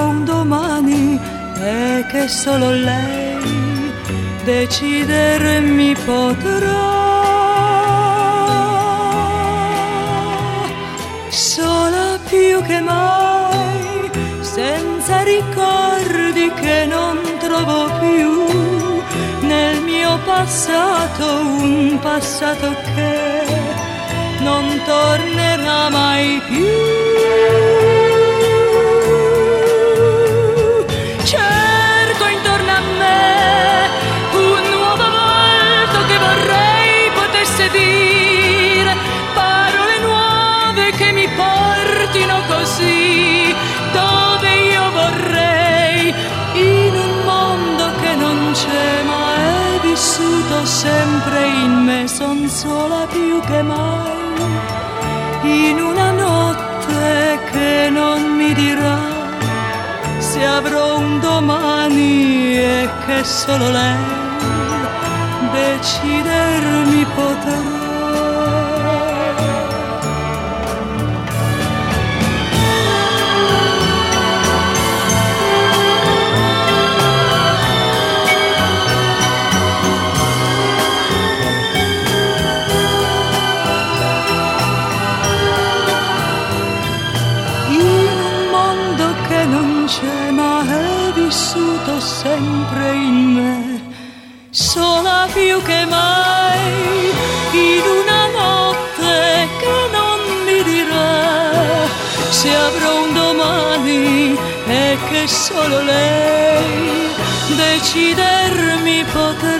avrò un domani e che solo lei decidermi potrà. Sola più che mai, senza ricordi che non trovo più, nel mio passato, un passato che non tornerà mai più. Cerco intorno a me un nuovo volto che vorrei potesse dire parole nuove che mi portino così dove io vorrei, in un mondo che non c'è ma è vissuto sempre in me. Son sola più che mai in una notte che non mi dirà se avrò un domani e che solo lei decidermi potrà. Ma è vissuto sempre in me, sola più che mai, in una notte che non mi dirà se avrò un domani e che solo lei decidermi potrà.